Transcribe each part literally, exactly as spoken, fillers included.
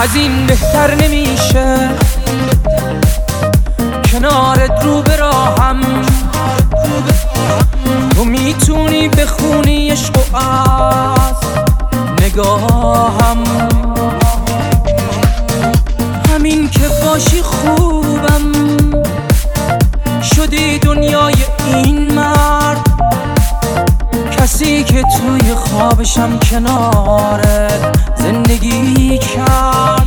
از این بهتر نمیشه کنارت رو به راهم. تو میتونی بخونی عشق و از نگاهم، همین که باشی خوبم. شدی دنیای این مرد، کسی که توی خوابشم کنارت زندگی کرد.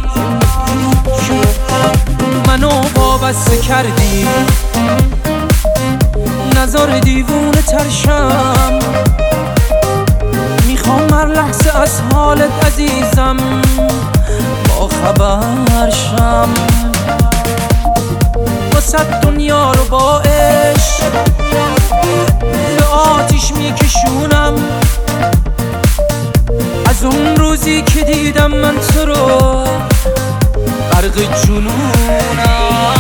منو وابسته کردی، نظر دیوونه ترشم. میخوام هر لحظه از حالت عزیزم با خبر شم. واسه دنیا رو با عشق به آتیش میکشونم. از اون روزی که دیدم من تو رو غرق جنونم.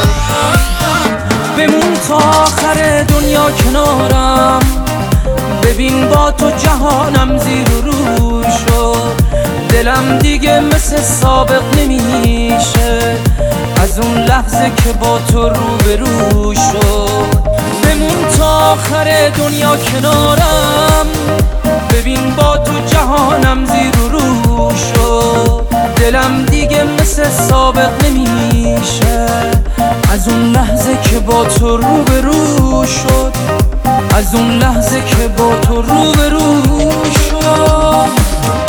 بمون تا آخر دنیا کنارم، ببین با تو جهانم زیر و رو شد. دلم دیگه مثل سابق نمیشه از اون لحظه که با تو روبرو شد. بمون تا آخر دنیا کنارم، ببین با تو جهانم زیر و رو شد. دلم دیگه مثل سابق نمیشه از اون لحظه که با تو روبرو شد. از اون لحظه که با تو روبرو شد.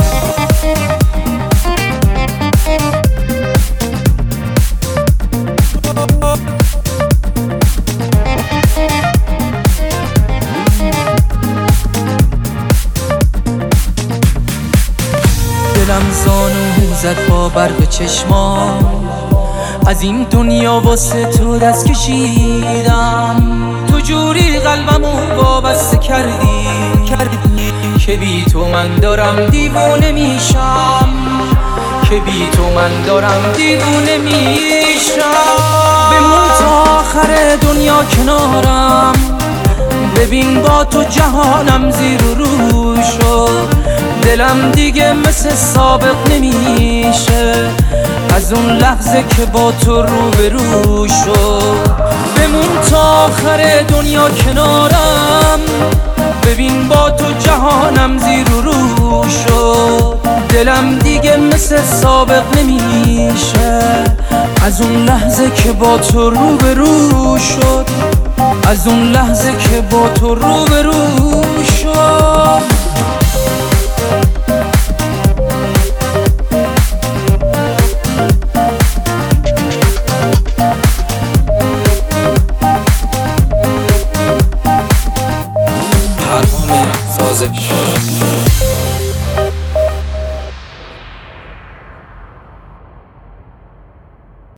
دلم زانو زد با برق چشمام، از این دنیا واسه تو دست کشیدم. تو جوری قلبمو وابسته کردی کردی که بی تو من دارم دیوونه میشم. که بی تو من دارم دیوونه میشم. بمون تا آخر دنیا کنارم، ببین با تو جهانم زیر و رو شد. دلم دیگه مثل سابق نمیشه از اون لحظه که با تو روبرو شد. بمون تا آخر دنیا کنارم، ببین با تو جهانم زیر و رو شد. دلم دیگه مثل سابق نمیشه از اون لحظه که با تو روبرو شد. از اون لحظه که با تو روبرو شد. سازش